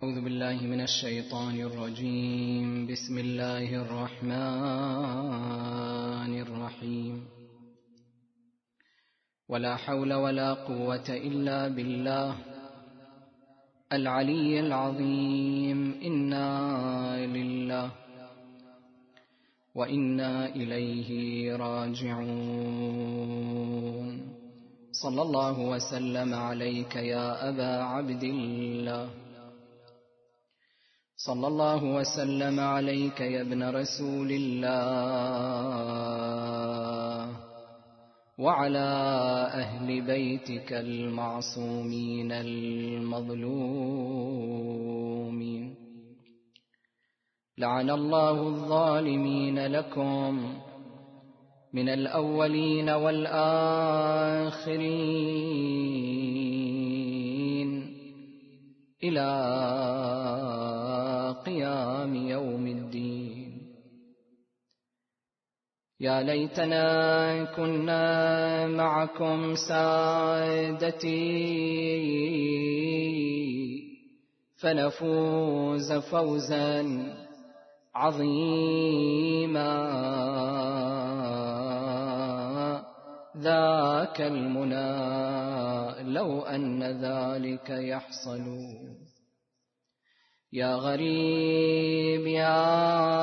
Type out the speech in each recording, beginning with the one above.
أعوذ بالله من الشيطان الرجيم. بسم الله الرحمن الرحيم. ولا حول ولا قوة إلا بالله العلي العظيم. إنا لله وإنا إليه راجعون. صلى الله وسلم عليك يا أبا عبد الله، صلى الله وسلم عليك يا ابن رسول الله، وعلى أهل بيتك المعصومين المظلومين. لعن الله الظالمين لكم من الأولين والآخرين إلى قيام يوم الدين. يا ليتنا كنا معكم سادتي فنفوز فوزا عظيما. ذاك المنى لو أن ذلك يحصل. يا غريب يا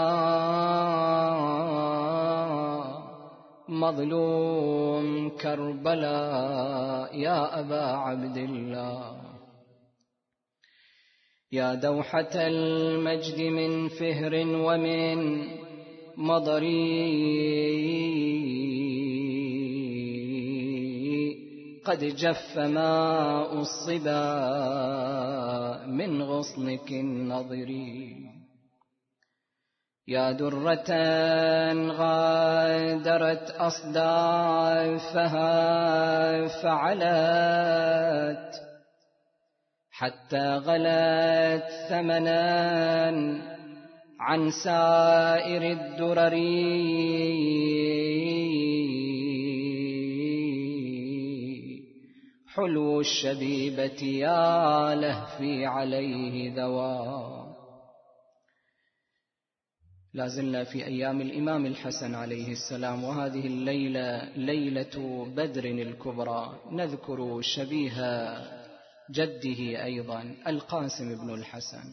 مظلوم كربلاء يا أبا عبد الله، يا دوحة المجد من فهر ومن مضري، قد جف ماء الصبا من غصنك النضري. يا درة غادرت أصدافها فعلت حتى غلت ثمنا عن سائر الدرر. حلو الشبيبة يا لهفي عليه ذوى. لازلنا في أيام الإمام الحسن عليه السلام، وهذه الليلة ليلة بدر الكبرى. نذكر شبيه جده أيضا القاسم بن الحسن.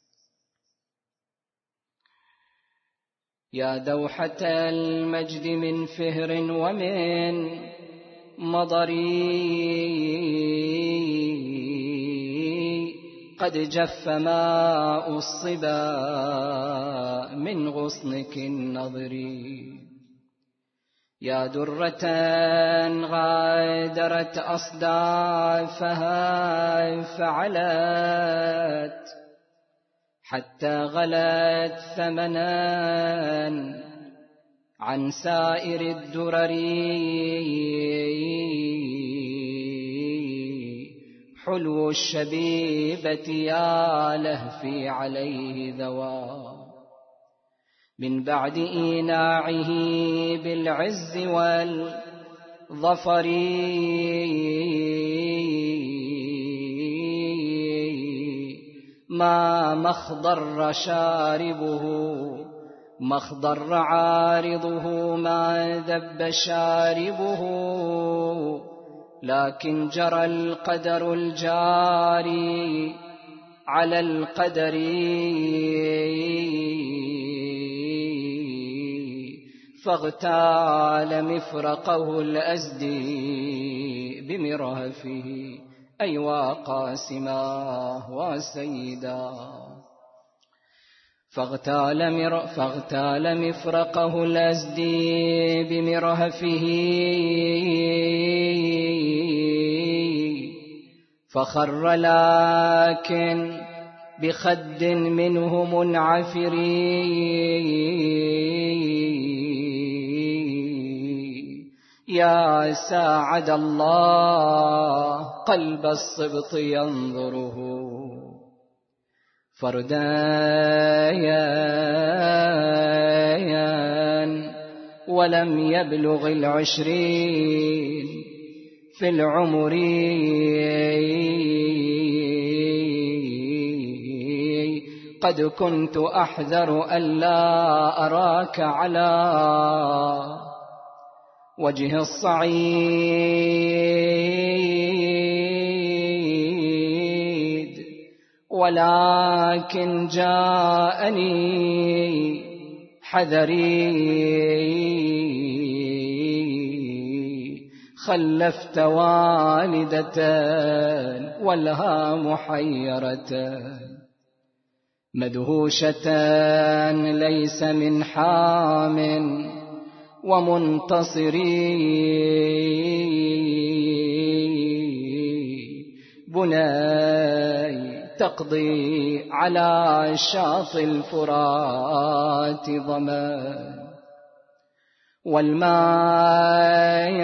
يا دوحة المجد من فهر ومن مضري، قد جف ماء الصبا من غصنك النضري. يا درة غادرت أصدافها فعلت حتى غلت ثمنا عن سائر الدرر. حلو الشبيبة يا لهفي عليه ذوى. من بعد إيناعه بالعز والظفر ما مخضر شاربه مخضر عارضه، ما ذب شاربه، لكن جرى القدر الجاري على القدر. فاغتال مفرقه الأزدي بمرهفه، أيوا قاسما وسيدا. فاغتال مفرقه الأزدي بمرهفه، فخر لكن بخد منه منعفر. يا ساعد الله قلب الصبط ينظره فردايا ولم يبلغ 20 في العمر. قد كنت أحذر ألا أراك على وجه الصعيد، ولكن جاءني حذري خلفت والدة ولها محيرة مدهوشة ليس من حام ومنتصري بناي تقضي على شاطئ الفرات ظما والماء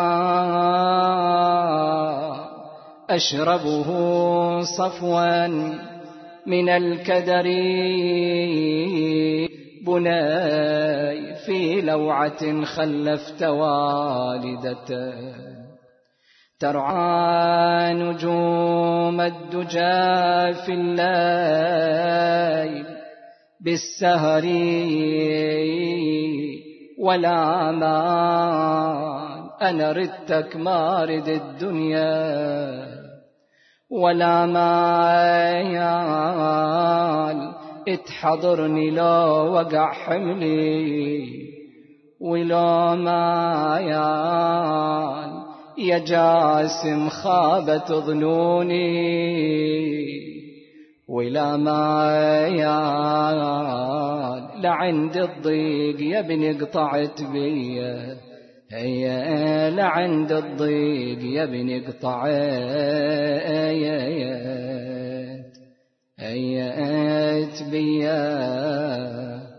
أشربه صفوا من الكدر بناي في لوعة خلفت والدة ترعى نجوم الدجى في الليل بالسهر ولا مان أنا ردتك ما رد الدنيا ولا مايال اتحضرني لو وقع حملي ولو مايال يا جاسم خابت ظنوني ولا مايال لعند الضيق يا ابني قطعت بيا هيا لعند الضيق يا ابني قطعت بيا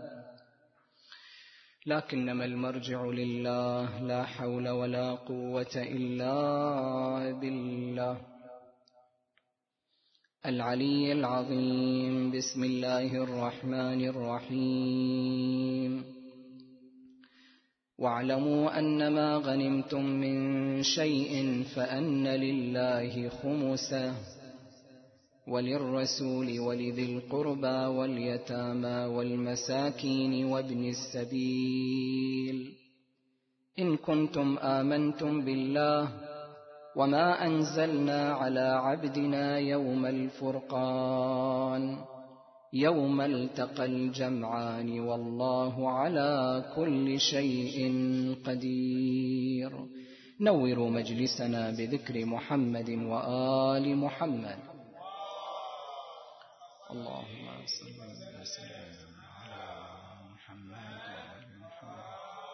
لكنما المرجع لله لا حول ولا قوة إلا بالله العلي العظيم. بسم الله الرحمن الرحيم. واعلموا أنما غنمتم من شيء فأن لله خمسه وللرسول ولذي القربى واليتامى والمساكين وابن السبيل إن كنتم آمنتم بالله وما أنزلنا على عبدنا يوم الفرقان يوم التقى الجمعان والله على كل شيء قدير. نوروا مجلسنا بذكر محمد وآل محمد. اللهم صل وسلم على محمد وآل محمد.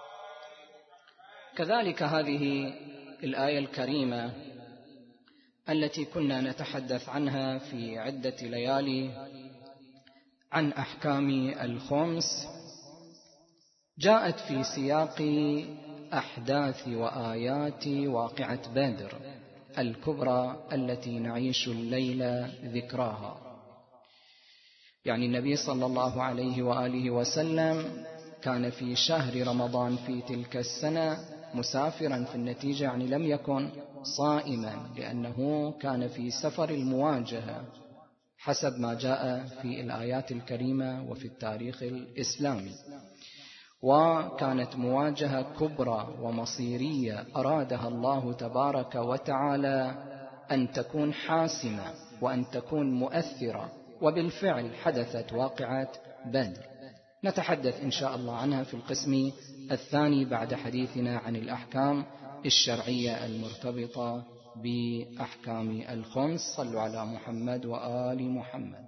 كذلك هذه الآية الكريمة التي كنا نتحدث عنها في عدة ليالي عن أحكام الخمس جاءت في سياق أحداث وآيات واقعة بدر الكبرى التي نعيش الليلة ذكراها. يعني النبي صلى الله عليه وآله وسلم كان في شهر رمضان في تلك السنة مسافرا في النتيجة، يعني لم يكن صائما لأنه كان في سفر المواجهة حسب ما جاء في الآيات الكريمة وفي التاريخ الإسلامي، وكانت مواجهة كبرى ومصيرية أرادها الله تبارك وتعالى أن تكون حاسمة وأن تكون مؤثرة، وبالفعل حدثت واقعة بدر. نتحدث إن شاء الله عنها في القسم الثاني بعد حديثنا عن الأحكام الشرعية المرتبطة بأحكام الخمس. صلوا على محمد وآل محمد.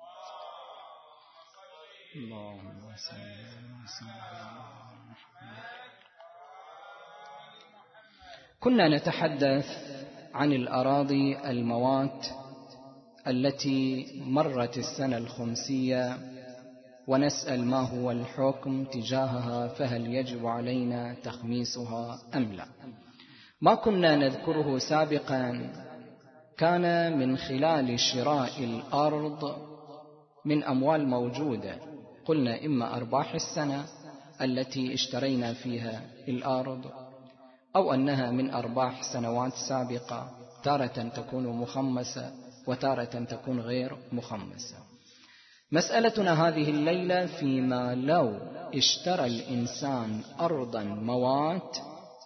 اللهم صل وسلم على محمد. كنا نتحدث عن الأراضي الموات التي مرت السنة الخمسية ونسأل ما هو الحكم تجاهها، فهل يجب علينا تخميسها أم لا. ما كنا نذكره سابقا كان من خلال شراء الأرض من أموال موجودة، قلنا إما أرباح السنة التي اشترينا فيها الأرض أو أنها من أرباح سنوات سابقة، تارة تكون مخمسة وتارة تكون غير مخمسة. مسألتنا هذه الليلة فيما لو اشترى الإنسان أرضا موات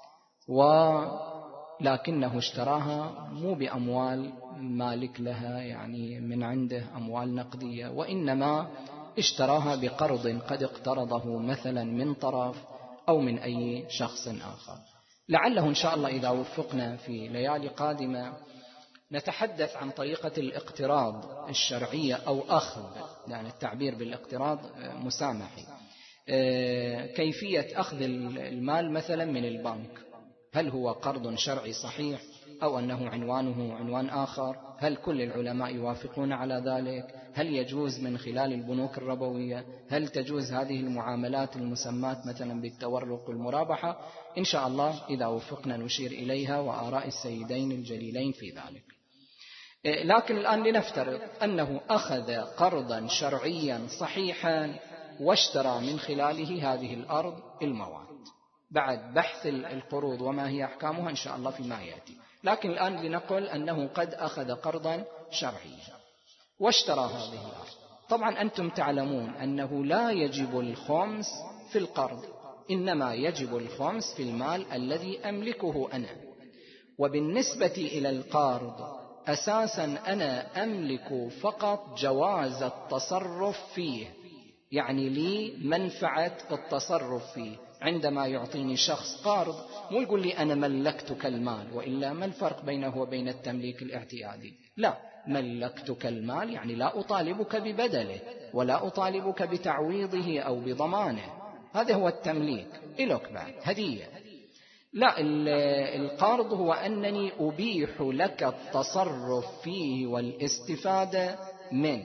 ولكنه اشتراها مو بأموال مالك لها، يعني من عنده أموال نقدية، وإنما اشتراها بقرض قد اقترضه مثلا من طرف أو من أي شخص آخر. لعله إن شاء الله إذا وفقنا في ليالي قادمة نتحدث عن طريقة الاقتراض الشرعية أو أخذ، يعني التعبير بالاقتراض مسامحي، كيفية أخذ المال مثلا من البنك، هل هو قرض شرعي صحيح أو أنه عنوانه عنوان آخر؟ هل كل العلماء يوافقون على ذلك؟ هل يجوز من خلال البنوك الربوية؟ هل تجوز هذه المعاملات المسمات مثلا بالتورق والمرابحة؟ إن شاء الله إذا وفقنا نشير إليها وآراء السيدين الجليلين في ذلك. لكن الآن لنفترض أنه أخذ قرضا شرعيا صحيحا واشترى من خلاله هذه الأرض الموات، بعد بحث القروض وما هي أحكامها إن شاء الله فيما يأتي. لكن الآن لنقل أنه قد أخذ قرضا شرعيا واشترى هذه الأرض. طبعا أنتم تعلمون أنه لا يجب الخمس في القرض، إنما يجب الخمس في المال الذي أملكه أنا. وبالنسبة إلى القرض أساسا أنا أملك فقط جواز التصرف فيه، يعني لي منفعة التصرف فيه. عندما يعطيني شخص قرض مو يقول لي أنا ملكتك المال، وإلا ما الفرق بينه وبين التمليك الاعتيادي؟ لا، ملكتك المال يعني لا أطالبك ببدله ولا أطالبك بتعويضه أو بضمانه، هذا هو التمليك، إلك بعد هدية. لا، القرض هو أنني أبيح لك التصرف فيه والاستفادة منه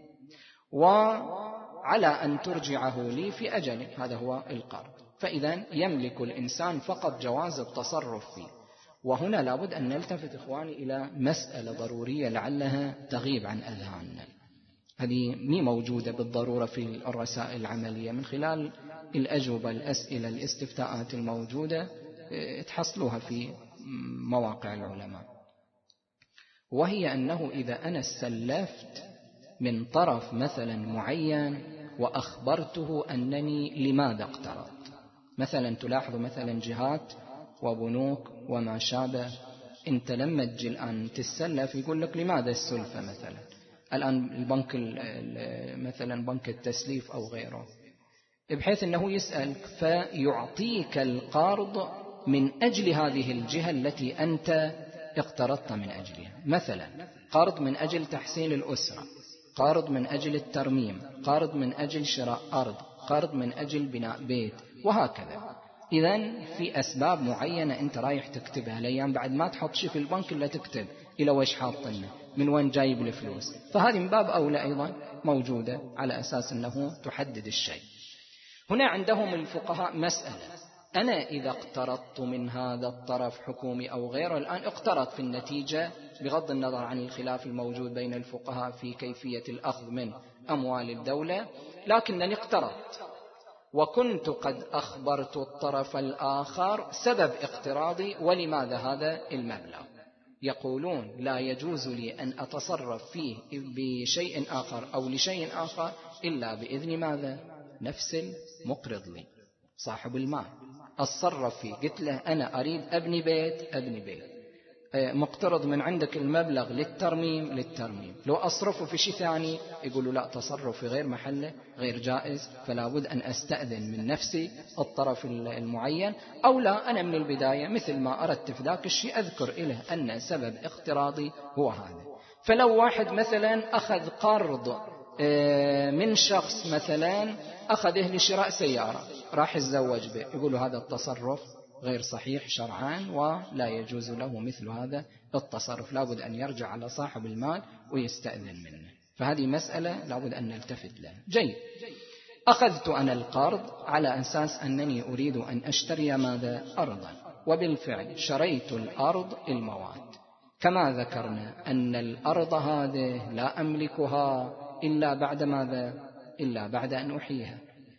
وعلى أن ترجعه لي في أجل، هذا هو القرض. فإذا يملك الإنسان فقط جواز التصرف فيه. وهنا لابد أن نلتفت إخواني إلى مسألة ضرورية لعلها تغيب عن أذهاننا، هذه مي موجودة بالضرورة في الرسائل العملية، من خلال الأجوبة الأسئلة الاستفتاءات الموجودة تحصلوها في مواقع العلماء، وهي أنه إذا أنا سلفت من طرف مثلا معين وأخبرته أنني لماذا اقترضت، مثلا تلاحظوا مثلا جهات وبنوك وما شابه، أنت لما تجي الآن تسلف يقول لك لماذا السلفة مثلا، الآن البنك مثلا بنك التسليف أو غيره، بحيث أنه يسألك فيعطيك القرض من أجل هذه الجهة التي أنت اقترضت من أجلها، مثلا قرض من أجل تحسين الأسرة، قرض من أجل الترميم، قرض من أجل شراء أرض، قرض من أجل بناء بيت، وهكذا. إذن في أسباب معينة أنت رايح تكتبها، الأيام بعد ما تحط شيء في البنك إلا تكتب إلى وش حاطنه، من وين جايب الفلوس، فهذه من باب أولى أيضا موجودة على أساس أنه تحدد الشيء. هنا عندهم الفقهاء مسألة، أنا إذا اقترضت من هذا الطرف حكومي أو غيره، الآن اقترض في النتيجة بغض النظر عن الخلاف الموجود بين الفقهاء في كيفية الأخذ من أموال الدولة، لكنني اقترضت وكنت قد أخبرت الطرف الآخر سبب اقتراضي ولماذا هذا المبلغ، يقولون لا يجوز لي أن أتصرف فيه بشيء آخر أو لشيء آخر إلا بإذن ماذا؟ نفس المقرض لي صاحب المال. أتصرف فيه، قلت له أنا أريد أبني بيت، مقترض من عندك المبلغ للترميم، لو أصرفه في شيء ثاني يقولوا لا، تصرف في غير محله غير جائز، فلا بد أن أستأذن من نفسي الطرف المعين، أو لا أنا من البداية مثل ما أردت في ذاك الشيء أذكر إله أن سبب اقتراضي هو هذا. فلو واحد مثلا أخذ قرض من شخص مثلا أخذه لشراء سيارة راح يتزوج به، يقولوا هذا التصرف غير صحيح شرعان ولا يجوز له مثل هذا التصرف، لابد أن يرجع على صاحب المال ويستأذن منه. فهذه مسألة لابد أن نلتفت لها. جيد، أخذت أنا القرض على أساس أنني أريد أن أشتري ماذا؟ أرضا، وبالفعل شريت الأرض المواد، كما ذكرنا أن الأرض هذه لا أملكها إلا بعد ماذا؟ إلا بعد أن أحييها.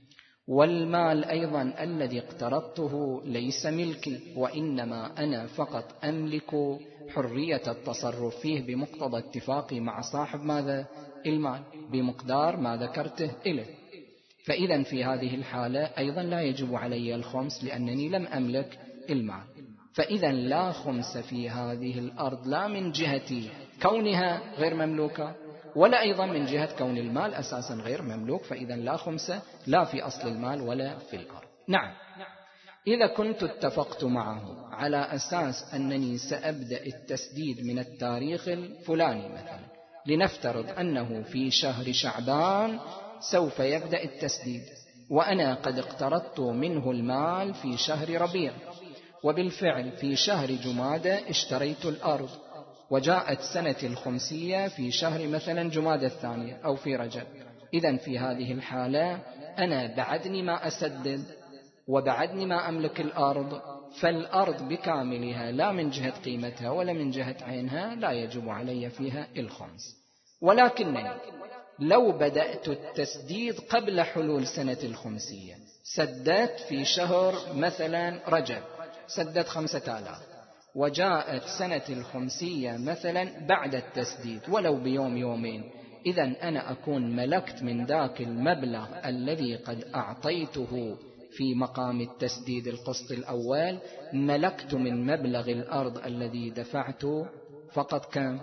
والمال أيضا الذي اقترضته ليس ملكي، وإنما أنا فقط أملك حرية التصرف فيه بمقتضى اتفاقي مع صاحب ماذا؟ المال بمقدار ما ذكرته إليه. فإذا في هذه الحالة أيضا لا يجب علي الخمس لأنني لم أملك المال. فإذا لا خمس في هذه الأرض، لا من جهة كونها غير مملوكة ولا أيضا من جهة كون المال أساسا غير مملوك. فإذا لا خمس لا في أصل المال ولا في الأرض. نعم، إذا كنت اتفقت معه على أساس أنني سأبدأ التسديد من التاريخ الفلاني مثلا، لنفترض أنه في شهر شعبان سوف يبدأ التسديد، وأنا قد اقترضت منه المال في شهر ربيع، وبالفعل في شهر جمادى اشتريت الأرض، وجاءت سنة الخمسية في شهر مثلا جمادى الثانية أو في رجب. إذن في هذه الحالة أنا بعدني ما أسدد وبعدني ما أملك الأرض، فالأرض بكاملها لا من جهة قيمتها ولا من جهة عينها لا يجب علي فيها الخمس. ولكنني لو بدأت التسديد قبل حلول سنة الخمسية، سددت في شهر مثلا رجب، سددت 5000، وجاءت سنة الخمسية مثلا بعد التسديد ولو بيوم يومين، إذن أنا أكون ملكت من ذاك المبلغ الذي قد أعطيته في مقام التسديد القسط الأول، ملكت من مبلغ الأرض الذي دفعته فقط كم؟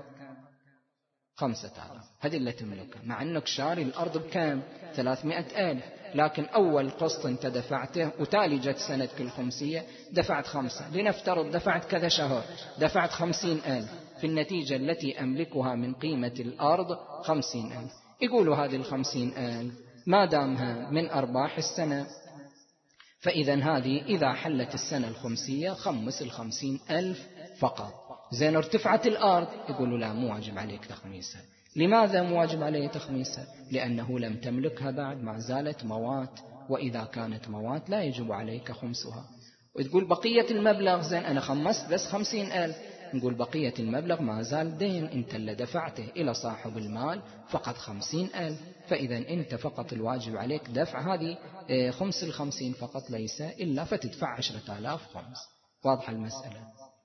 5000. هذه اللي تملكها، مع أنك شاري الأرض بكم؟ 300,000، لكن أول قسط أنت دفعته وتالي جت سنة الخمسية دفعت 5. لنفترض دفعت كذا شهر، دفعت 50,000، في النتيجة التي أملكها من قيمة الأرض 50,000. يقولوا هذه 50,000 ما دامها من أرباح السنة، فإذا هذه إذا حلت السنة الخمسية خمس 50,000 فقط. زين ارتفعت الأرض، يقولوا لا مو واجب عليك تخميسها. لماذا مو واجب عليه تخميسها؟ لأنه لم تملكها بعد، ما زالت موات، وإذا كانت موات لا يجب عليك خمسها. وتقول بقية المبلغ، زين أنا خمست بس 50,000، نقول بقية المبلغ ما زال دين، أنت اللي دفعته إلى صاحب المال فقط 50,000، فإذا أنت فقط الواجب عليك دفع هذه خمس 50 فقط، ليس إلا فتدفع 10,000 خمس. واضح المسألة؟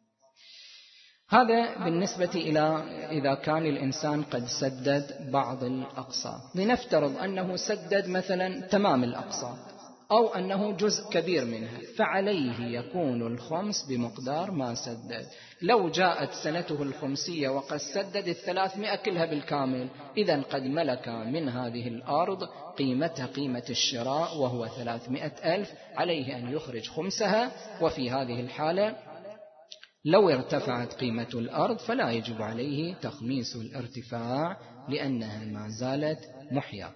هذا بالنسبة إلى إذا كان الإنسان قد سدد بعض الأقساط. لنفترض أنه سدد مثلا تمام الأقساط أو أنه جزء كبير منها، فعليه يكون الخمس بمقدار ما سدد. لو جاءت سنته الخمسية وقد سدد 300 كلها بالكامل، إذن قد ملك من هذه الأرض قيمتها قيمة الشراء وهو 300,000، عليه أن يخرج خمسها. وفي هذه الحالة لو ارتفعت قيمة الأرض فلا يجب عليه تخميس الارتفاع، لأنها ما زالت محيا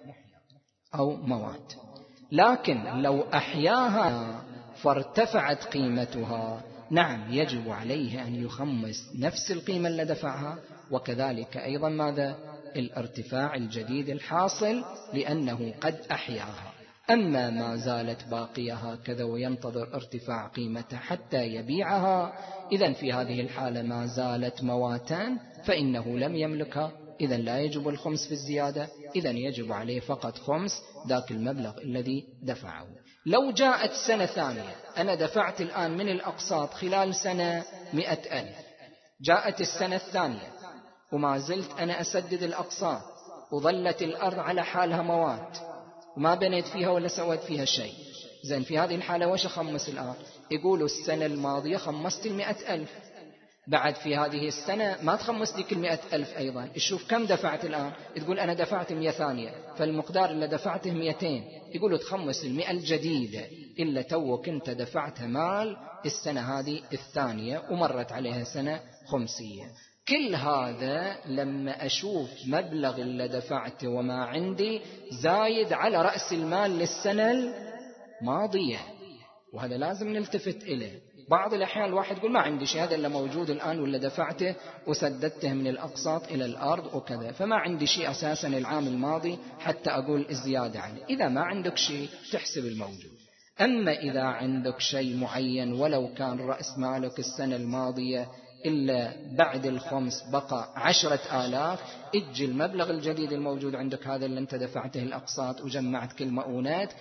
أو موات. لكن لو أحياها فارتفعت قيمتها، نعم يجب عليه أن يخمس نفس القيمة اللي دفعها، وكذلك أيضا ماذا؟ الارتفاع الجديد الحاصل، لأنه قد أحياها. أما ما زالت باقية هكذا وينتظر ارتفاع قيمتها حتى يبيعها، إذن في هذه الحالة ما زالت مواتان، فإنه لم يملكها، إذن لا يجب الخمس في الزيادة، إذن يجب عليه فقط خمس ذاك المبلغ الذي دفعه. لو جاءت سنة ثانية، أنا دفعت الآن من الأقساط خلال سنة 100,000، جاءت السنة الثانية وما زلت أنا أسدد الأقساط، وظلت الأرض على حالها موات وما بنيت فيها ولا سويت فيها شيء، زين في هذه الحالة وش أخمس الآن؟ يقولوا السنة الماضية خمست 100,000، بعد في هذه السنة ما تخمس ديك 100,000 أيضا، تشوف كم دفعت الآن، تقول أنا دفعت 100 ثانية، فالمقدار اللي دفعته 200، يقولوا تخمس 100 الجديدة إلا توك أنت دفعتها مال السنة هذه الثانية ومرت عليها سنة خمسية. كل هذا لما أشوف مبلغ اللي دفعته وما عندي زايد على رأس المال للسنة الماضية، وهذا لازم نلتفت إليه. بعض الأحيان الواحد يقول ما عندي شيء، هذا اللي موجود الآن ولا دفعته وسددته من الأقساط إلى الأرض وكذا، فما عندي شيء أساسا العام الماضي حتى أقول الزيادة عنه. إذا ما عندك شيء تحسب الموجود. أما إذا عندك شيء معين ولو كان رأس مالك السنة الماضية إلا بعد الخمس بقى 10,000، اجي المبلغ الجديد الموجود عندك هذا اللي انت دفعته الأقساط وجمعت كل مؤونات،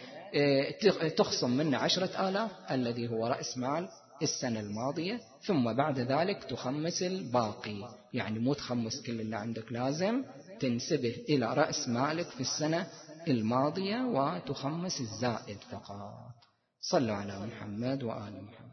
تخصم منه 10,000 الذي هو رأس مال السنة الماضية، ثم بعد ذلك تخمس الباقي. يعني مو تخمس كل اللي عندك، لازم تنسبه إلى رأس مالك في السنة الماضية وتخمس الزائد فقط. صلوا على محمد وآل محمد.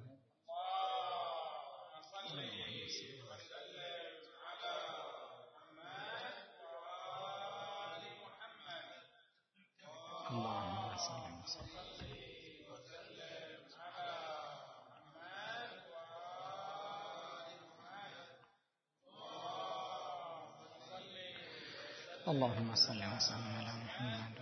اللهم صل وسلم على محمد.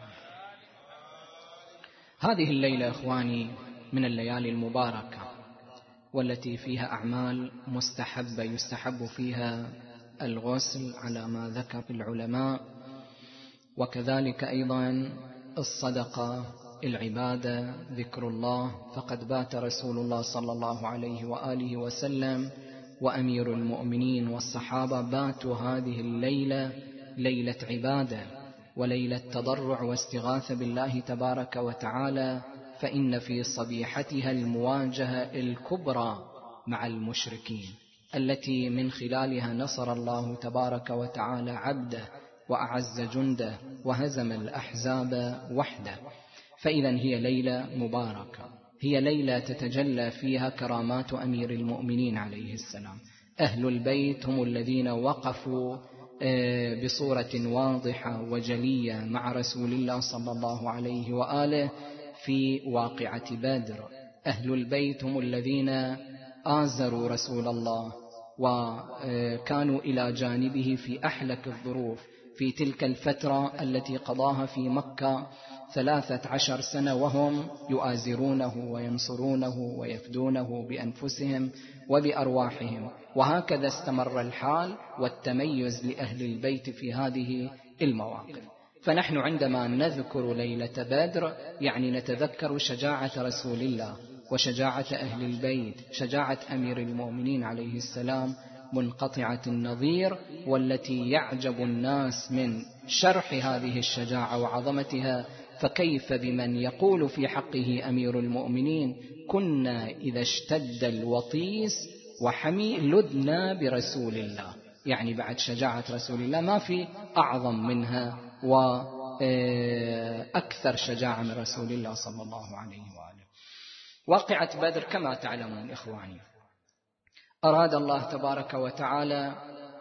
هذه الليلة إخواني من الليالي المباركة، والتي فيها أعمال مستحبة يستحب فيها الغسل على ما ذكر العلماء، وكذلك أيضا الصدقة، العبادة، ذكر الله. فقد بات رسول الله صلى الله عليه وآله وسلم وأمير المؤمنين والصحابة باتوا هذه الليلة ليلة عبادة وليلة تضرع واستغاثة بالله تبارك وتعالى، فإن في صبيحتها المواجهة الكبرى مع المشركين التي من خلالها نصر الله تبارك وتعالى عبده وأعز جنده وهزم الأحزاب وحده. فإذا هي ليلة مباركة، هي ليلة تتجلى فيها كرامات أمير المؤمنين عليه السلام. أهل البيت هم الذين وقفوا بصورة واضحة وجلية مع رسول الله صلى الله عليه وآله في واقعة بدر. أهل البيت هم الذين آزروا رسول الله وكانوا إلى جانبه في أحلك الظروف في تلك الفترة التي قضاها في مكة 13 سنة وهم يؤازرونه وينصرونه ويفدونه بأنفسهم وبأرواحهم. وهكذا استمر الحال والتميز لأهل البيت في هذه المواقف. فنحن عندما نذكر ليلة بدر يعني نتذكر شجاعة رسول الله وشجاعة أهل البيت، شجاعة أمير المؤمنين عليه السلام منقطعة النظير، والتي يعجب الناس من شرح هذه الشجاعة وعظمتها. فكيف بمن يقول في حقه أمير المؤمنين: كنا إذا اشتد الوطيس وحمي لدنا برسول الله. يعني بعد شجاعة رسول الله ما في أعظم منها وأكثر شجاعة من رسول الله صلى الله عليه وآله. واقعة بدر كما تعلمون إخواني، أراد الله تبارك وتعالى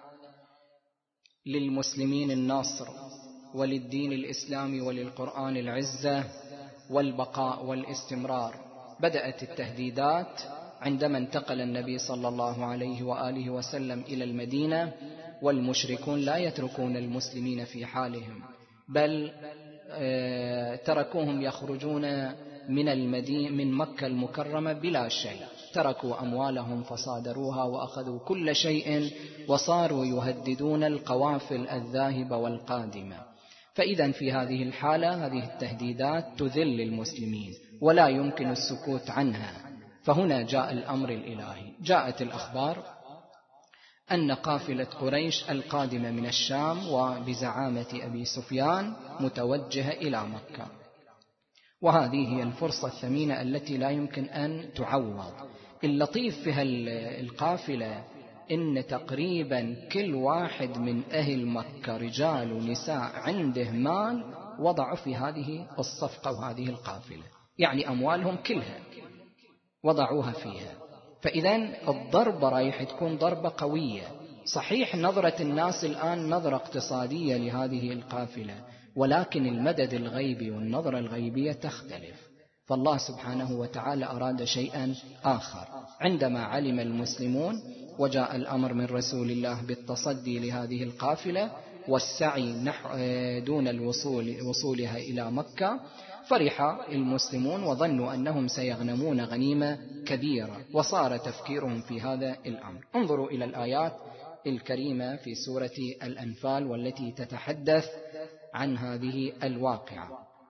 للمسلمين النصر وللدين الإسلامي وللقرآن العزة والبقاء والاستمرار. بدأت التهديدات عندما انتقل النبي صلى الله عليه وآله وسلم إلى المدينة، والمشركون لا يتركون المسلمين في حالهم، بل تركوهم يخرجون من مكة المكرمة بلا شيء. تركوا أموالهم فصادروها وأخذوا كل شيء، وصاروا يهددون القوافل الذاهبة والقادمة. فإذا في هذه الحالة هذه التهديدات تذل المسلمين ولا يمكن السكوت عنها. فهنا جاء الأمر الإلهي، جاءت الأخبار أن قافلة قريش القادمة من الشام وبزعامة أبي سفيان متوجهة إلى مكة، وهذه هي الفرصة الثمينة التي لا يمكن أن تعوض. اللطيف في القافلة إن تقريبا كل واحد من أهل مكة رجال ونساء عنده مال وضعوا في هذه الصفقة وهذه القافلة، يعني أموالهم كلها وضعوها فيها. فإذا الضربة رايح تكون ضربة قوية. صحيح نظرة الناس الآن نظرة اقتصادية لهذه القافلة، ولكن المدد الغيبي والنظرة الغيبية تختلف. فالله سبحانه وتعالى أراد شيئا آخر. عندما علم المسلمون وجاء الأمر من رسول الله بالتصدي لهذه القافلة والسعي دون وصولها إلى مكة، فرح المسلمون وظنوا أنهم سيغنمون غنيمة كبيرة، وصار تفكيرهم في هذا الأمر. انظروا إلى الآيات الكريمة في سورة الأنفال والتي تتحدث عن هذه الواقعة.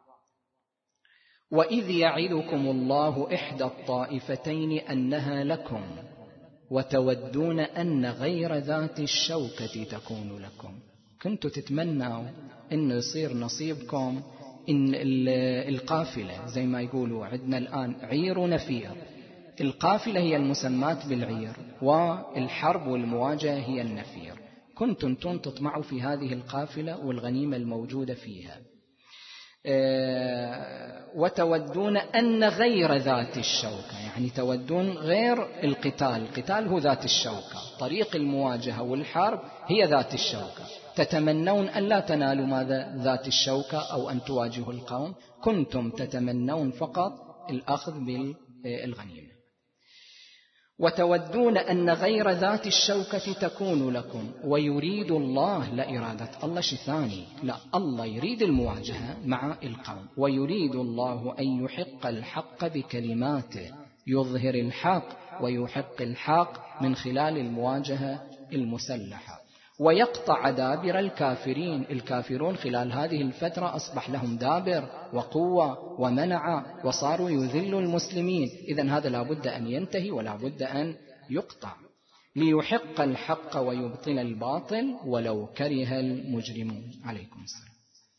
وإذ يعدكم الله إحدى الطائفتين أنها لكم وتودون أن غير ذات الشوكة تكون لكم. كنتوا تتمنوا أن يصير نصيبكم إن القافلة، زي ما يقولوا عندنا الآن عير ونفير. القافلة هي المسمات بالعير، والحرب والمواجهة هي النفير. كنتم تطمعوا في هذه القافلة والغنيمة الموجودة فيها، وتودون أن غير ذات الشوكة، يعني تودون غير القتال هو ذات الشوكة، طريق المواجهة والحرب هي ذات الشوكة، تتمنون أن لا تنالوا ماذا ذات الشوكة أو أن تواجهوا القوم، كنتم تتمنون فقط الأخذ بالغنيمة. وتودون أن غير ذات الشوكة تكون لكم ويريد الله، لا إرادة الله شيء ثاني، لا، الله يريد المواجهة مع القوم، ويريد الله أن يحق الحق بكلماته، يظهر الحق ويحق الحق من خلال المواجهة المسلحة، ويقطع دابر الكافرين. الكافرون خلال هذه الفترة أصبح لهم دابر وقوة ومنع وصاروا يذلوا المسلمين، إذن هذا لابد أن ينتهي ولا بد أن يقطع، ليحق الحق ويبطل الباطل ولو كره المجرمون. عليكم السلام.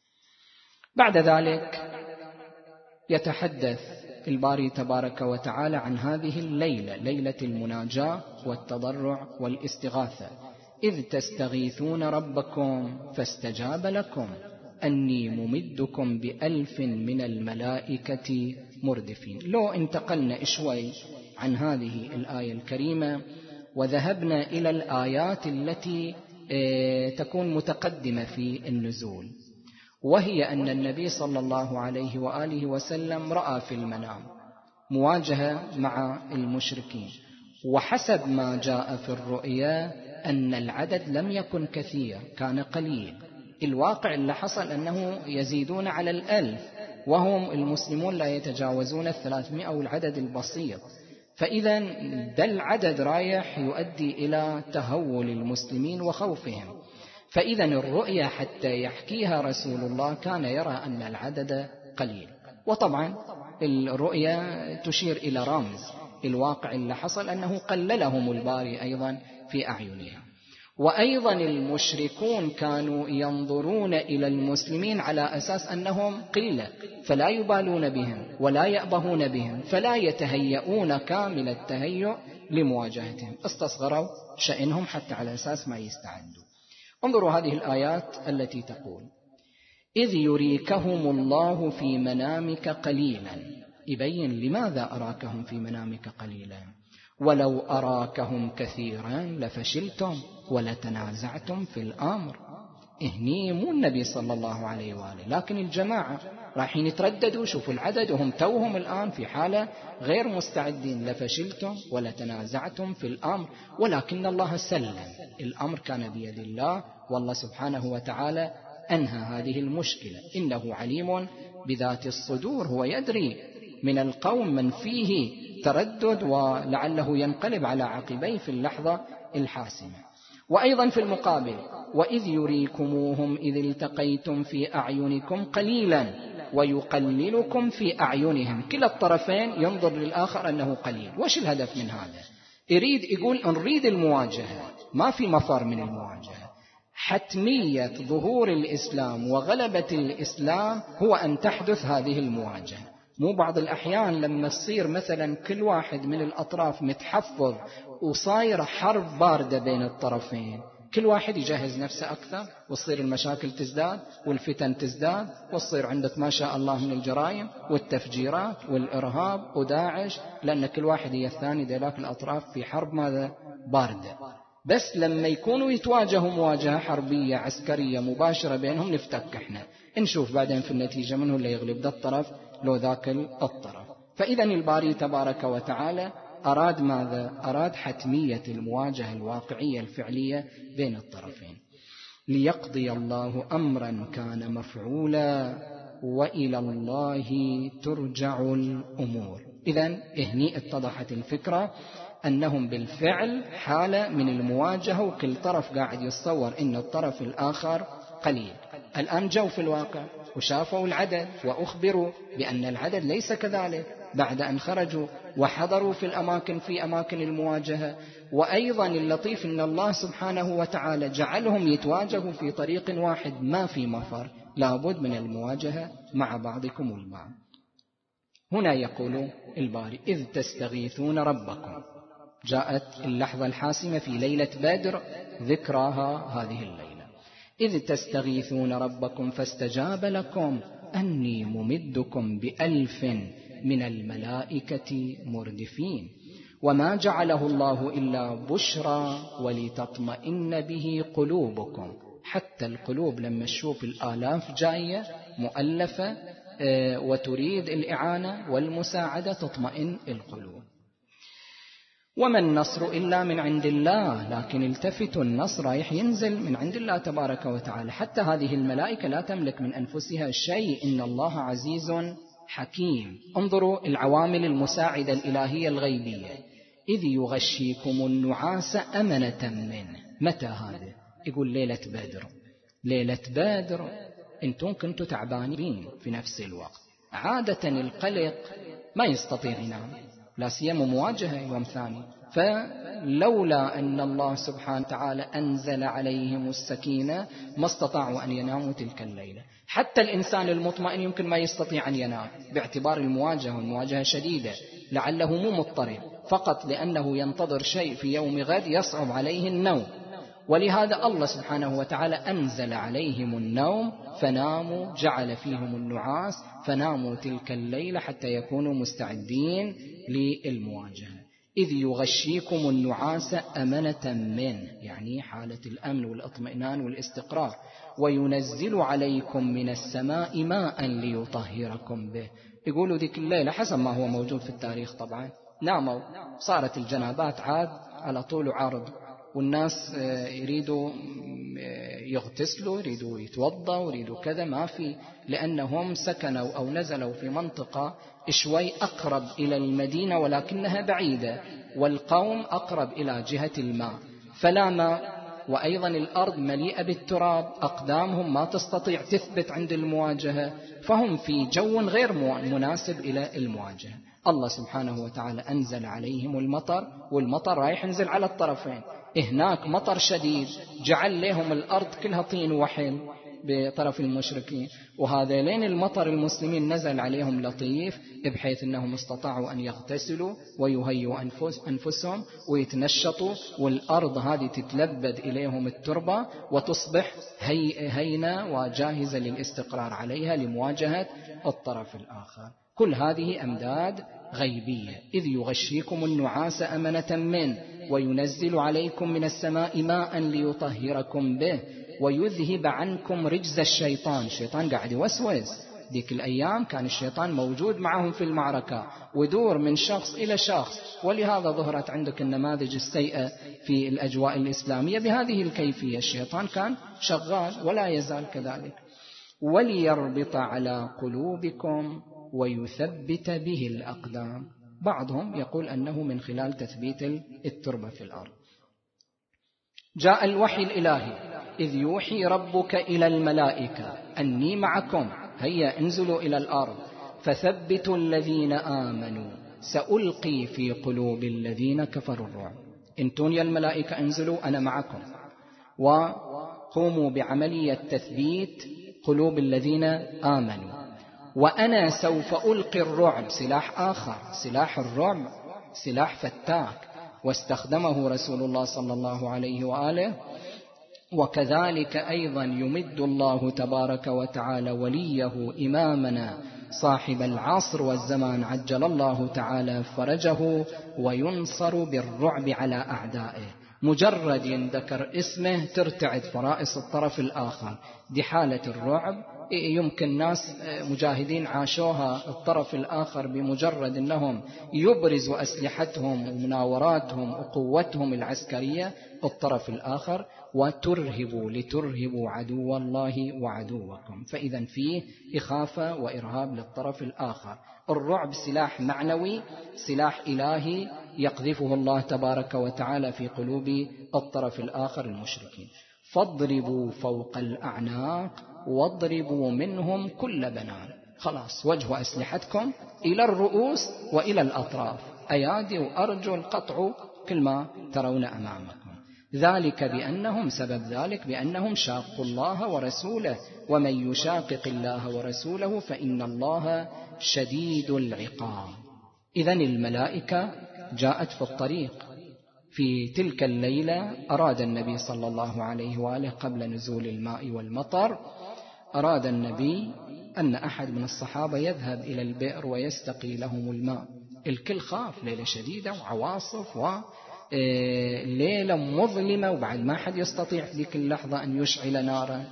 بعد ذلك يتحدث الباري تبارك وتعالى عن هذه الليلة، ليلة المناجاة والتضرع والاستغاثة. إذ تستغيثون ربكم فاستجاب لكم أني ممدكم ب1000 من الملائكة مردفين. لو انتقلنا شوي عن هذه الآية الكريمة وذهبنا إلى الآيات التي تكون متقدمة في النزول، وهي أن النبي صلى الله عليه وآله وسلم رأى في المنام مواجهة مع المشركين، وحسب ما جاء في الرؤيا أن العدد لم يكن كثير، كان قليل. الواقع اللي حصل أنه يزيدون على 1000، وهم المسلمون لا يتجاوزون 300 أو العدد البسيط، فإذا ده العدد رايح يؤدي إلى تهول المسلمين وخوفهم. فإذا الرؤيا حتى يحكيها رسول الله كان يرى أن العدد قليل، وطبعا الرؤيا تشير إلى رمز. الواقع اللي حصل أنه قللهم الباري أيضا في أعينها. وأيضا المشركون كانوا ينظرون إلى المسلمين على أساس أنهم قلة، فلا يبالون بهم ولا يأبهون بهم، فلا يتهيئون كامل التهيؤ لمواجهتهم، استصغروا شأنهم حتى على أساس ما يستعدوا. انظروا هذه الآيات التي تقول: إذ يريكهم الله في منامك قليلا، يبين لماذا أراكهم في منامك قليلا، ولو أراكهم كثيرا لفشلتم ولتنازعتم في الأمر. هني مو النبي صلى الله عليه وآله، لكن الجماعة رايحين يترددوا، شوفوا العدد وهم توهم الآن في حالة غير مستعدين، لفشلتم ولتنازعتم في الأمر ولكن الله سلم. الأمر كان بيد الله، والله سبحانه وتعالى أنهى هذه المشكلة. إنه عليم بذات الصدور، هو يدري من القوم من فيه تردد ولعله ينقلب على عقبيه في اللحظة الحاسمة. وأيضا في المقابل: وإذ يريكموهم إذ التقيتم في أعينكم قليلا ويقللكم في أعينهم. كلا الطرفين ينظر للآخر أنه قليل. وش الهدف من هذا؟ يريد يقول نريد المواجهة، ما في مفر من المواجهة. حتمية ظهور الإسلام وغلبة الإسلام هو أن تحدث هذه المواجهة. مو بعض الأحيان لما تصير مثلا كل واحد من الأطراف متحفظ وصاير حرب باردة بين الطرفين، كل واحد يجهز نفسه أكثر، وتصير المشاكل تزداد والفتن تزداد، وتصير عندك ما شاء الله من الجرائم والتفجيرات والإرهاب وداعش، لأن كل واحد هي الثاني ديلاك الأطراف في حرب ماذا؟ باردة. بس لما يكونوا يتواجهوا مواجهة حربية عسكرية مباشرة بينهم نفتك احنا، نشوف بعدين في النتيجة منه اللي يغلب ذا الطرف لو ذاك الطرف. فإذا الباري تبارك وتعالى أراد ماذا؟ أراد حتمية المواجهة الواقعية الفعلية بين الطرفين. ليقضي الله أمرا كان مفعولا وإلى الله ترجع الأمور. إذن هني اتضحت الفكرة أنهم بالفعل حالة من المواجهة، وكل طرف قاعد يتصور إن الطرف الآخر قليل. الآن جو في الواقع وشافوا العدد وأخبروا بأن العدد ليس كذلك بعد أن خرجوا وحضروا في أماكن المواجهة. وأيضا اللطيف أن الله سبحانه وتعالى جعلهم يتواجهوا في طريق واحد، ما في مفر، لابد من المواجهة مع بعضكم البعض. هنا يقول الباري: إذ تستغيثون ربكم، جاءت اللحظة الحاسمة في ليلة بدر ذكراها هذه الليلة. إذ تستغيثون ربكم فاستجاب لكم أني ممدكم ب1000 من الملائكة مردفين وما جعله الله إلا بشرى ولتطمئن به قلوبكم. حتى القلوب لما تشوف الآلاف جاية مؤلفة وتريد الإعانة والمساعدة تطمئن القلوب. وما النصر إلا من عند الله، لكن التفتوا النصر رايح ينزل من عند الله تبارك وتعالى. حتى هذه الملائكة لا تملك من أنفسها شيء، إن الله عزيز حكيم. انظروا العوامل المساعدة الإلهية الغيبية. إذ يغشيكم النعاس أمنة منه. متى هذا؟ يقول ليلة بدر. ليلة بدر انتم كنتوا تعبانين في نفس الوقت. عادة القلق ما يستطيع ينام، لا سيما مواجهة يوم ثاني. فلولا أن الله سبحانه وتعالى أنزل عليهم السكينة ما استطاعوا أن يناموا تلك الليلة. حتى الإنسان المطمئن يمكن ما يستطيع أن ينام باعتبار المواجهة، والمواجهة شديدة، لعله مو مضطرب، فقط لأنه ينتظر شيء في يوم غد يصعب عليه النوم. ولهذا الله سبحانه وتعالى أنزل عليهم النوم فناموا، جعل فيهم النعاس فناموا تلك الليلة حتى يكونوا مستعدين للمواجهة. إذ يغشيكم النعاس أمنة منه، يعني حالة الأمن والإطمئنان والاستقرار. وينزل عليكم من السماء ماء ليطهركم به. يقولوا ذيك الليلة حسب ما هو موجود في التاريخ طبعا، ناموا، صارت الجنابات عاد على طول وعرض، والناس يريدوا يغتسلوا، يريدوا يتوضوا، يريدوا كذا، ما في، لأنهم سكنوا أو نزلوا في منطقة شوي أقرب إلى المدينة ولكنها بعيدة، والقوم أقرب إلى جهة الماء، فلا ماء، وأيضا الأرض مليئة بالتراب، أقدامهم ما تستطيع تثبت عند المواجهة، فهم في جو غير مناسب إلى المواجهة. الله سبحانه وتعالى أنزل عليهم المطر، والمطر رايح ينزل على الطرفين. هناك مطر شديد جعل لهم الأرض كلها طين وحل بطرف المشركين، وهذين المطر المسلمين نزل عليهم لطيف، بحيث أنهم استطاعوا أن يغتسلوا ويهيئوا أنفسهم ويتنشطوا، والأرض هذه تتلبد إليهم التربة وتصبح هينة وجاهزة للاستقرار عليها لمواجهة الطرف الآخر. كل هذه أمداد غيبية. إذ يغشيكم النعاس أمنة منه وينزل عليكم من السماء ماء ليطهركم به ويذهب عنكم رجز الشيطان. الشيطان قاعد يوسوس، ذيك الأيام كان الشيطان موجود معهم في المعركة ودور من شخص إلى شخص، ولهذا ظهرت عندك النماذج السيئة في الأجواء الإسلامية بهذه الكيفية. الشيطان كان شغال ولا يزال كذلك. وليربط على قلوبكم ويثبت به الأقدام. بعضهم يقول أنه من خلال تثبيت التربة في الأرض. جاء الوحي الإلهي: إذ يوحي ربك إلى الملائكة أني معكم، هيا انزلوا إلى الأرض فثبتوا الذين آمنوا سألقي في قلوب الذين كفروا الرعب. انتون يا الملائكة انزلوا، أنا معكم، وقوموا بعملية تثبيت قلوب الذين آمنوا، وأنا سوف ألقي الرعب. سلاح آخر، سلاح الرعب سلاح فتاك، واستخدمه رسول الله صلى الله عليه وآله. وكذلك أيضا يمد الله تبارك وتعالى وليه إمامنا صاحب العصر والزمان عجل الله تعالى فرجه وينصر بالرعب على أعدائه. مجرد ينذكر اسمه ترتعد فرائص الطرف الآخر. دي حالة الرعب يمكن ناس مجاهدين عاشوها الطرف الآخر بمجرد أنهم يبرزوا أسلحتهم ومناوراتهم وقوتهم العسكرية الطرف الآخر، وترهبوا لترهبوا عدو الله وعدوكم. فإذا فيه إخافة وإرهاب للطرف الآخر. الرعب سلاح معنوي، سلاح إلهي يقذفه الله تبارك وتعالى في قلوب الطرف الآخر المشركين. فاضربوا فوق الأعناق واضربوا منهم كل بنان. خلاص، وجهوا أسلحتكم إلى الرؤوس وإلى الأطراف، أيادي وأرجل، قطعوا كل ما ترون أمامكم. ذلك بأنهم، سبب ذلك بأنهم شاقوا الله ورسوله، ومن يشاقق الله ورسوله فإن الله شديد العقاب. إذن الملائكة جاءت في الطريق في تلك الليلة أراد النبي صلى الله عليه وآله قبل نزول الماء والمطر، أراد النبي أن أحد من الصحابة يذهب إلى البئر ويستقي لهم الماء. الكل خاف، ليلة شديدة وعواصف وليلة مظلمة، وبعد ما حد يستطيع في ذيك اللحظة أن يشعل نارا.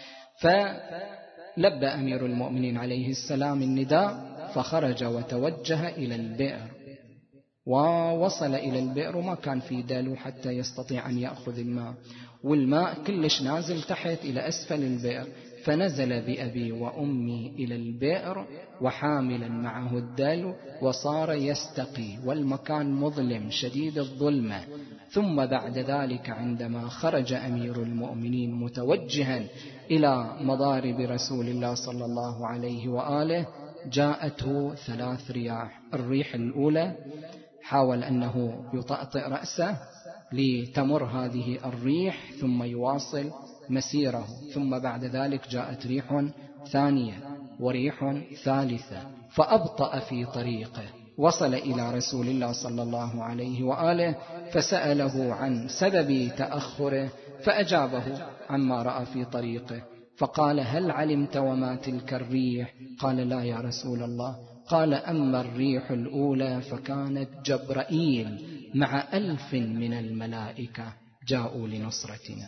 فلبى أمير المؤمنين عليه السلام النداء، فخرج وتوجه إلى البئر، ووصل إلى البئر وما كان في دلو حتى يستطيع أن يأخذ الماء، والماء كلش نازل تحت إلى أسفل البئر. فنزل بأبي وأمي إلى البئر وحاملا معه الدلو، وصار يستقي، والمكان مظلم شديد الظلمة. ثم بعد ذلك عندما خرج أمير المؤمنين متوجها إلى مضارب رسول الله صلى الله عليه وآله، جاءته 3 رياح. الريح الأولى حاول أنه يطأطئ رأسه لتمر هذه الريح ثم يواصل مسيره، ثم بعد ذلك جاءت ريح ثانية وريح ثالثة، فأبطأ في طريقه. وصل إلى رسول الله صلى الله عليه وآله فسأله عن سبب تأخره، فأجابه عما رأى في طريقه، فقال: هل علمت وما تلك الريح؟ قال: لا يا رسول الله. قال: أما الريح الأولى فكانت جبرائيل مع 1000 من الملائكة جاءوا لنصرتنا،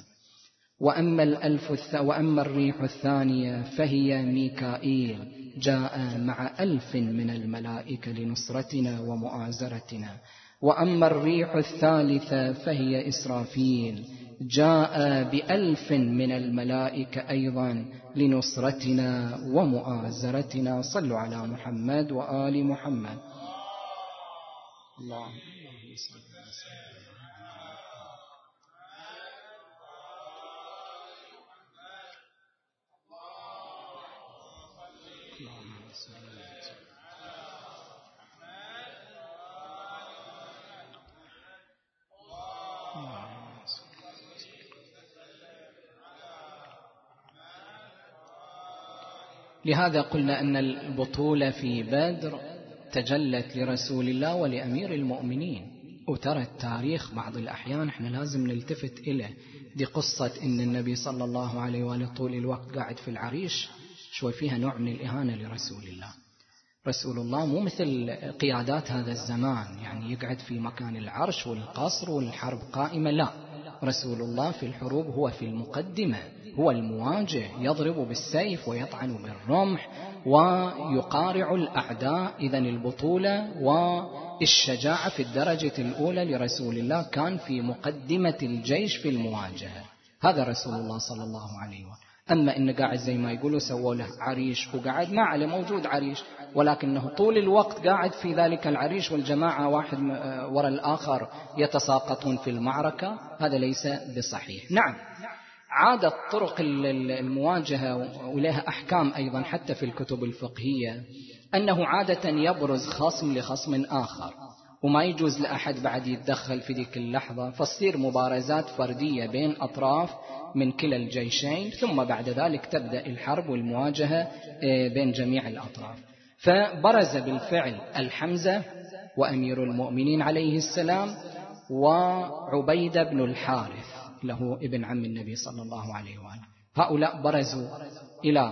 وأما الريح الثانية فهي ميكائيل جاء مع 1000 من الملائكة لنصرتنا ومؤازرتنا، وأما الريح الثالثة فهي إسرافيل جاء ب1000 من الملائكة أيضا لنصرتنا ومؤازرتنا. صلوا على محمد وآل محمد. اللهم صل وسلم. لهذا قلنا أن البطولة في بدر تجلت لرسول الله ولأمير المؤمنين. وترى التاريخ بعض الأحيان احنا لازم نلتفت إليه. دي قصة إن النبي صلى الله عليه وآله طول الوقت قاعد في العريش، شوي فيها نوع من الإهانة لرسول الله. رسول الله مو مثل قيادات هذا الزمان، يعني يقعد في مكان العرش والقصر والحرب قائمة، لا، رسول الله في الحروب هو في المقدمة، هو المواجه، يضرب بالسيف ويطعن بالرمح ويقارع الأعداء. إذن البطولة والشجاعة في الدرجة الأولى لرسول الله، كان في مقدمة الجيش في المواجهة. هذا رسول الله صلى الله عليه وسلم. أما إن قاعد زي ما يقولوا سووا له عريش وقاعد، ما عليه موجود عريش، ولكنه طول الوقت قاعد في ذلك العريش والجماعة واحد وراء الآخر يتساقطون في المعركة، هذا ليس بصحيح. نعم، عادة طرق المواجهة ولها أحكام أيضا حتى في الكتب الفقهية، أنه عادة يبرز خصم لخصم آخر، وما يجوز لأحد بعد يتدخل في ذيك اللحظة، فتصير مبارزات فردية بين أطراف من كلا الجيشين، ثم بعد ذلك تبدأ الحرب والمواجهة بين جميع الأطراف. فبرز بالفعل الحمزة وأمير المؤمنين عليه السلام وعبيدة بن الحارث له ابن عم النبي صلى الله عليه وآله. هؤلاء برزوا إلى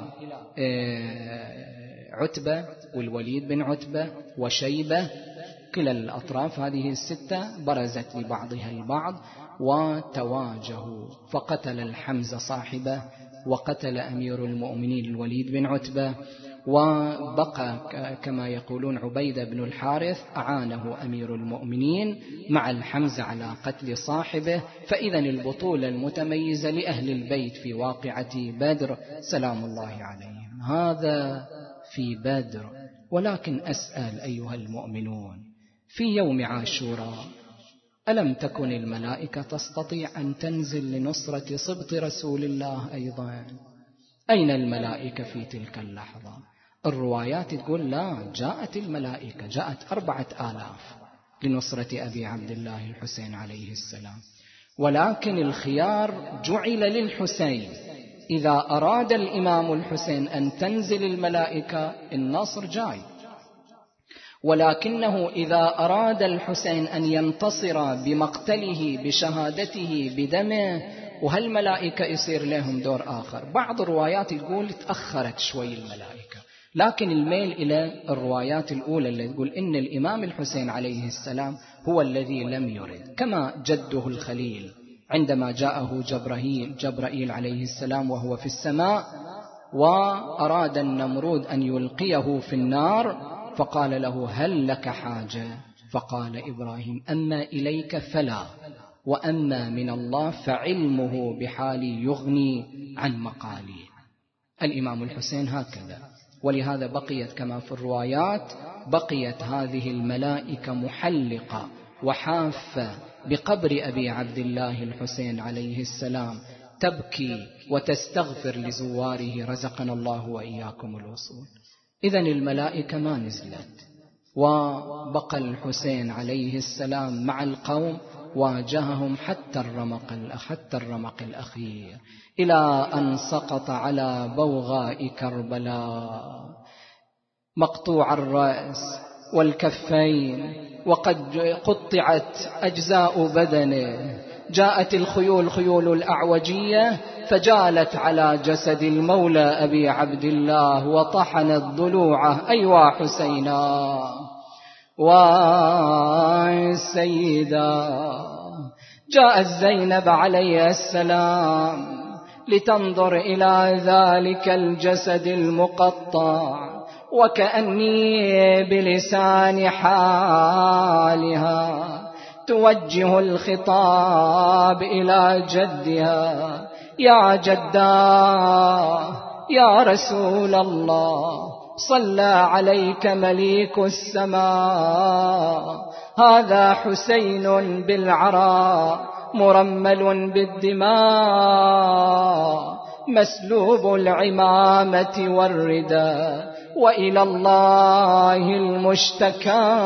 عتبة والوليد بن عتبة وشيبة، كلا الأطراف هذه الستة برزت لبعضها البعض وتواجهوا، فقتل الحمزة صاحبه وقتل أمير المؤمنين الوليد بن عتبة، وبقى كما يقولون عبيدة بن الحارث أعانه أمير المؤمنين مع الحمزة على قتل صاحبه. فإذا البطولة المتميزة لأهل البيت في واقعة بدر سلام الله عليهم، هذا في بدر. ولكن أسأل أيها المؤمنون، في يوم عاشوراء ألم تكن الملائكة تستطيع أن تنزل لنصرة صبط رسول الله أيضا؟ أين الملائكة في تلك اللحظة؟ الروايات تقول لا، جاءت الملائكة، جاءت 4000 لنصرة أبي عبد الله الحسين عليه السلام، ولكن الخيار جعل للحسين. إذا أراد الإمام الحسين أن تنزل الملائكة النصر جاي، ولكنه إذا أراد الحسين أن ينتصر بمقتله بشهادته بدمه، وهالملائكة يصير لهم دور آخر. بعض الروايات يقول تأخرت شوي الملائكة، لكن الميل إلى الروايات الأولى اللي تقول إن الإمام الحسين عليه السلام هو الذي لم يرد، كما جده الخليل عندما جاءه جبرائيل عليه السلام وهو في السماء وأراد النمرود أن يلقيه في النار، فقال له هل لك حاجة؟ فقال إبراهيم أما إليك فلا، وأما من الله فعلمه بحالي يغني عن مقالي. الإمام الحسين هكذا، ولهذا بقيت كما في الروايات بقيت هذه الملائكة محلقة وحافة بقبر أبي عبد الله الحسين عليه السلام، تبكي وتستغفر لزواره، رزقنا الله وإياكم الوصول. إذن الملائكة ما نزلت، وبقى الحسين عليه السلام مع القوم، واجههم حتى الرمق الأخير، إلى أن سقط على بوغاء كربلاء مقطوع الرأس والكفين، وقد قطعت أجزاء بدنه. جاءت الخيول، خيول الأعوجية، فجالت على جسد المولى أبي عبد الله وطحنت ضلوعه. أيوا حسينا والسيدة. جاءت زينب عليه السلام لتنظر إلى ذلك الجسد المقطع، وكأني بلسان حالها توجه الخطاب إلى جدها: يا جداه، يا رسول الله، صلى عليك مليك السماء، هذا حسين بالعراء مرمل بالدماء، مسلوب العمامة والرداء، وإلى الله المشتكى.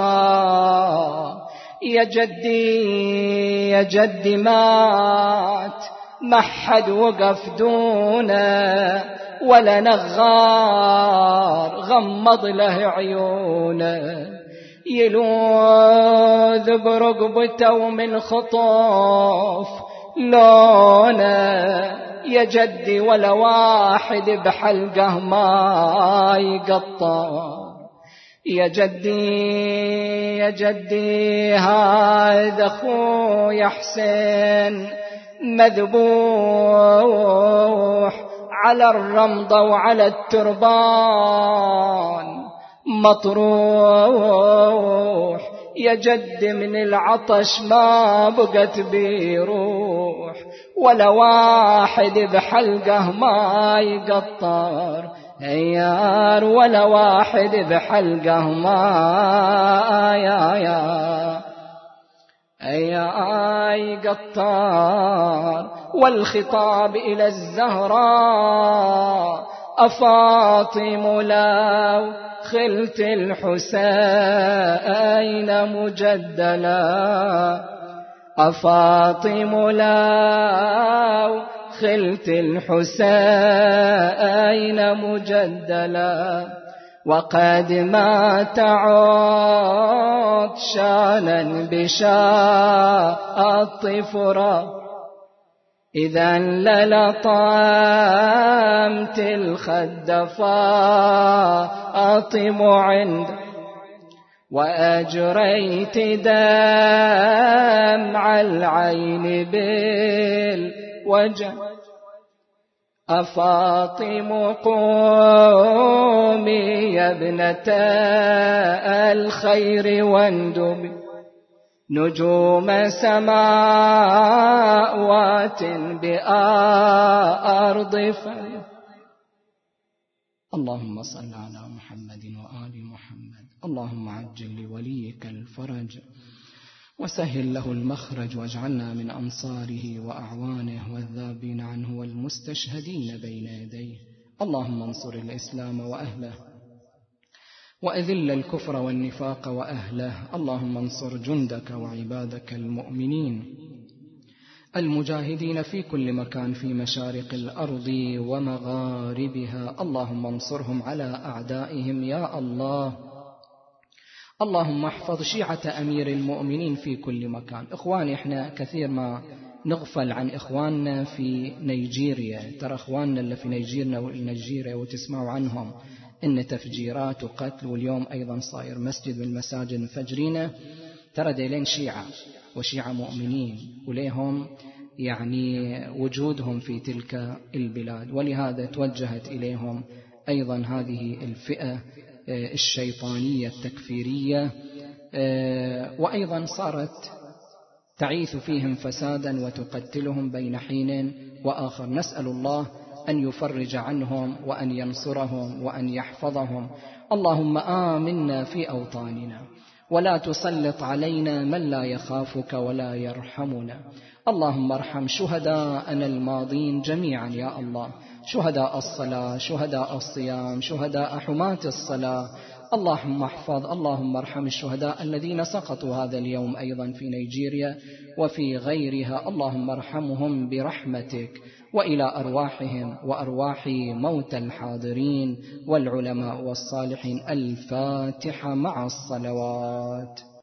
يا جدي يا جدي مات، ما حد وقف دونه، ولا نغار غمض له عيونه، يلوذ برقبته من خطوف لونه. يا جدي ولا واحد بحلقه ما يقطع. يا جدي يا جدي، هذا أخويا حسين مذبوح على الرمضة وعلى التربان مطروح. يا جد من العطش ما بقت بيروح، ولا واحد بحلقه ما يقطر عيار، ولا واحد بحلقه ما يقطر. والخطاب إلى الزهراء: أفاطم لو خلت الحسين مجدلا، أفاطم لو خلت الحسين مجدلا، وقد مات عطشانا بشاء فرا، إذا للطامت الخد فاطم عند، وأجريت دمع العين بالوجه. أفاطم قومي يا ابنة الخير واندبي، نجوم سماوات بأرض فلك. اللهم صل على محمد وآل محمد. اللهم عجل لوليك الفرج وسهل له المخرج، واجعلنا من أنصاره وأعوانه والذابين عنه والمستشهدين بين يديه. اللهم انصر الإسلام وأهله، وأذل الكفر والنفاق وأهله. اللهم انصر جندك وعبادك المؤمنين المجاهدين في كل مكان في مشارق الأرض ومغاربها. اللهم انصرهم على أعدائهم يا الله. اللهم احفظ شيعة أمير المؤمنين في كل مكان. إخواني، إحنا كثير ما نغفل عن إخواننا في نيجيريا. ترى إخواننا اللي في نيجيريا وتسمعوا عنهم إن تفجيرات وقتل، واليوم أيضا صاير مسجد من المساجد مفجرينه. ترى ديلين شيعة وشيعة مؤمنين، وليهم يعني وجودهم في تلك البلاد، ولهذا توجهت إليهم أيضا هذه الفئة الشيطانية التكفيرية، وأيضا صارت تعيث فيهم فسادا وتقتلهم بين حين وآخر. نسأل الله أن يفرج عنهم وأن ينصرهم وأن يحفظهم. اللهم آمنا في أوطاننا، ولا تسلط علينا من لا يخافك ولا يرحمنا. اللهم ارحم شهداءنا الماضين جميعا يا الله، شهداء الصلاة، شهداء الصيام، شهداء حماة الصلاة. اللهم احفظ، اللهم ارحم الشهداء الذين سقطوا هذا اليوم أيضا في نيجيريا وفي غيرها. اللهم ارحمهم برحمتك، وإلى أرواحهم وأرواح موتى الحاضرين والعلماء والصالحين. الفاتحة مع الصلوات.